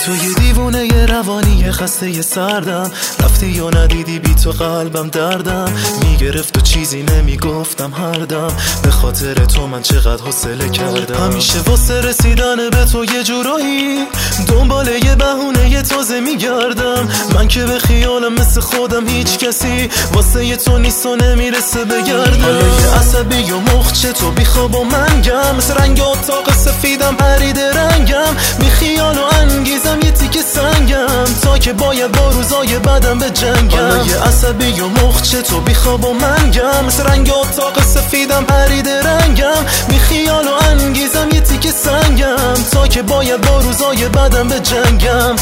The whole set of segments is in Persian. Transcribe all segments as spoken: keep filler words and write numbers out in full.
تو یه دیوونه یه روانی یه خسته یه سردم، رفتی یا ندیدی بی تو قلبم دردم میگرفت و چیزی نمیگفتم هر دم، به خاطر تو من چقدر حوصله کردم. همیشه واسه رسیدن به تو یه جورایی دنبال یه بهونه یه تازه میگردم، من که به خیالم مثل خودم هیچ کسی واسه یه تو نیست و نمیرسه بگردم. حالا یه عصبی و مخچه تو بیخواب و منگم، مثل رنگ اتاق سفیدم پرید رنگم، بی خیال و انگیزم یه تیکه سنگم تا که باید با روزای بدم به جنگم. حالا یه عصبی و مخچه تو بیخواب و منگم، مثل رنگ اتاق سفیدم پرید رنگم، بی خیال و انگیزم یه تیکه سنگم تا که باید با روزای بدم به جنگم.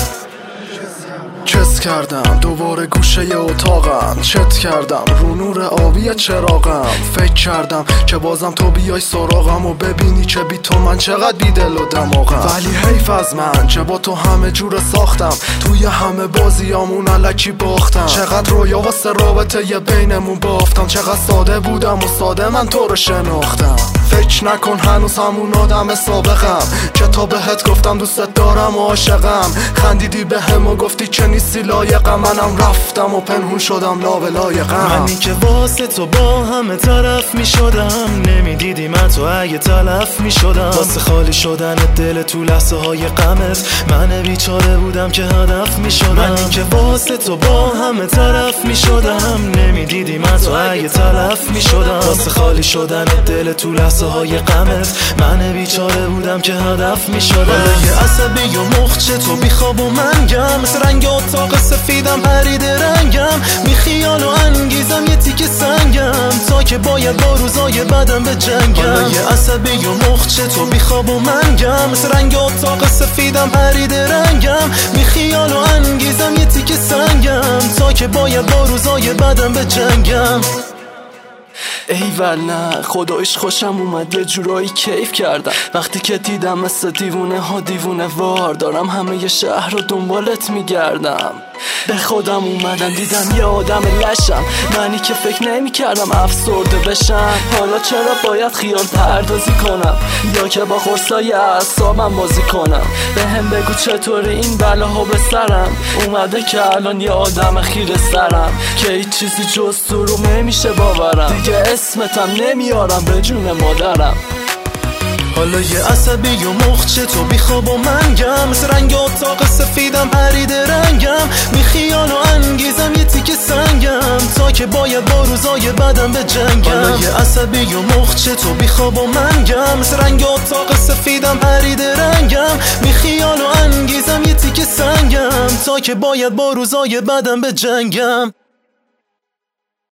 کس کردم دوباره گوشه اتاقم، چت کردم رو نور آبی چراغم، فکر کردم که بازم تو بیای سراغم و ببینی که بی تو من چقدر بی دل و دماغم. ولی حیف از من که با تو همه جور ساختم، توی همه بازیامون الکی باختم، چقدر رویا واسه رابطه یه بینمون بافتم، چقدر ساده بودم و ساده من تو رو شناختم. فکر نکن هنوز همون آدم سابقم که تا بهت گفتم دوستت دارم و عاشقم، خندیدی به هم و گفتی که نیستی لایقم، منم رفتم و پنهون شدم لابلایقم. منی که واسه تو با همه طرف می شدم، نمیدیدی من تو اگه تلف می شدم، واسه خالی شدن دل تو لحظه های غمت من بیچاره بودم که هدف می شدم. منی که واسه تو با همه طرف می شدم، نمیدیدی من تو اگه تلف می شدم، واسه خالی شدن دل تو لحظه های غمت من بیچاره بودم که هدف می شدم. حالا یه عصبی و مخچه تو بیخواب و منگم، مثل رنگ اتاق سفیدم پرید رنگم، بی خیال و انگیزم یه تیکه سنگم تا که باید با روزای بدم به جنگم. حالا یه عصبی و مخچه تو بیخواب و منگم، مثل رنگ اتاق سفیدم پرید رنگم، بی خیال و انگیزم یه تیکه سنگم تا که باید با روزای بدم به جنگم. ایول نه خدایش خوشم اومد، یه جورایی کیف کردم وقتی که دیدم مثل دیوونه ها دیوونه وار دارم همه ی شهر رو دنبالت میگردم. به خودم اومدم دیدم یه آدم لشم، منی که فکر نمی کردم افسرده بشم، حالا چرا باید خیال پردازی کنم یا که با خرسای اعصابم بازی کنم. به هم بگو چطوری این بلاها به سرم اومده که الان یه آدم خیره سرم که هیچ چیزی جز تو رو نمیشه باورم، دیگه اسمتم نمیارم به جون مادرم. حالا یه عصبی و مخچه تو بیخواب و منگم، مثل رنگ اتاق سفیدم پرید رنگم، بی خیال و انگیزم یه تیکه سنگم تا که باید با روزای بدم به جنگم. حالا یه عصبی و مخچه تو بیخواب و منگم، مثل رنگ اتاق سفیدم پرید رنگم، بی خیال و انگیزم یه تیکه سنگم تا که باید با روزای بدم به جنگم.